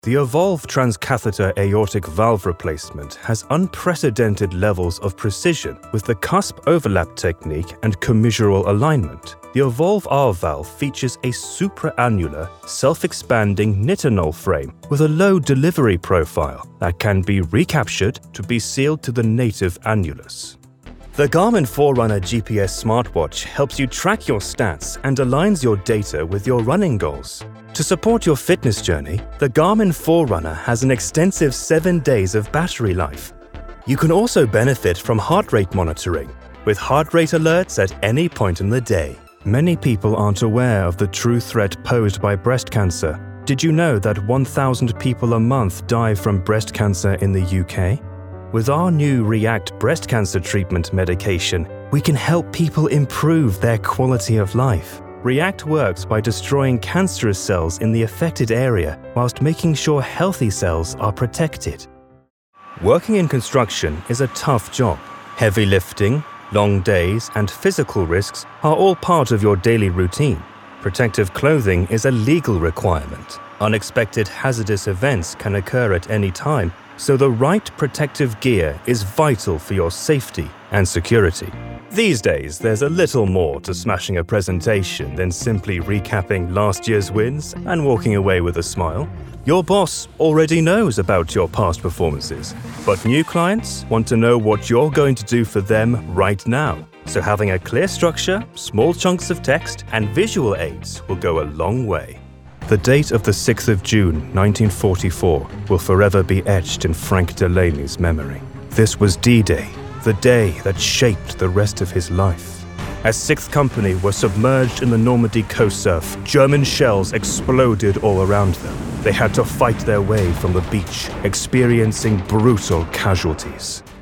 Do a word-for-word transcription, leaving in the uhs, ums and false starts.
The Evolve transcatheter aortic valve replacement has unprecedented levels of precision with the cusp overlap technique and commissural alignment. The Evolve R valve features a supraannular, self-expanding nitinol frame with a low delivery profile that can be recaptured to be sealed to the native annulus. The Garmin Forerunner G P S smartwatch helps you track your stats and aligns your data with your running goals. To support your fitness journey, the Garmin Forerunner has an extensive seven days of battery life. You can also benefit from heart rate monitoring, with heart rate alerts at any point in the day. Many people aren't aware of the true threat posed by breast cancer. Did you know that one thousand people a month die from breast cancer in the U K? With our new React breast cancer treatment medication, we can help people improve their quality of life. React works by destroying cancerous cells in the affected area whilst making sure healthy cells are protected. Working in construction is a tough job. Heavy lifting, long days, and physical risks are all part of your daily routine. Protective clothing is a legal requirement. Unexpected hazardous events can occur at any time, so the right protective gear is vital for your safety and security. These days, there's a little more to smashing a presentation than simply recapping last year's wins and walking away with a smile. Your boss already knows about your past performances, but new clients want to know what you're going to do for them right now. So having a clear structure, small chunks of text, and visual aids will go a long way. The date of the sixth of June nineteen forty-four will forever be etched in Frank Delaney's memory. This was D-Day, the day that shaped the rest of his life. As sixth Company were submerged in the Normandy coast surf, German shells exploded all around them. They had to fight their way from the beach, experiencing brutal casualties.